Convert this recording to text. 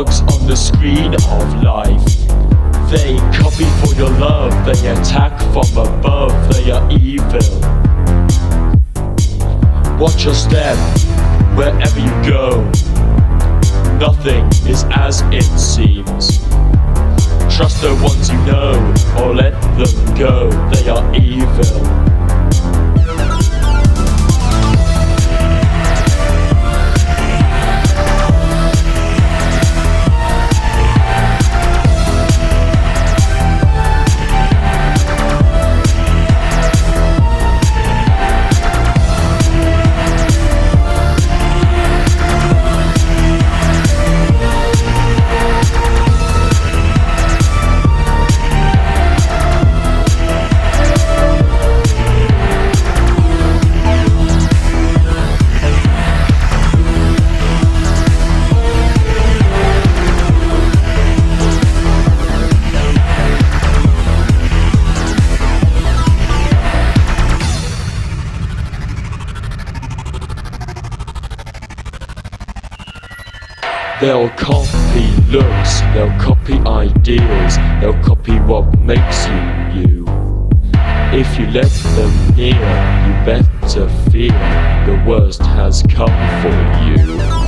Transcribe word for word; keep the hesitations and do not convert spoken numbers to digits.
bugs on the screen of life. They copy for your love, they attack from above, they are evil. Watch your step, wherever you go. Nothing is as it seems. Trust the ones you know, or let them go, they are evil. They'll copy looks, they'll copy ideas, they'll copy what makes you you. If you let them near, you better fear the worst has come for you.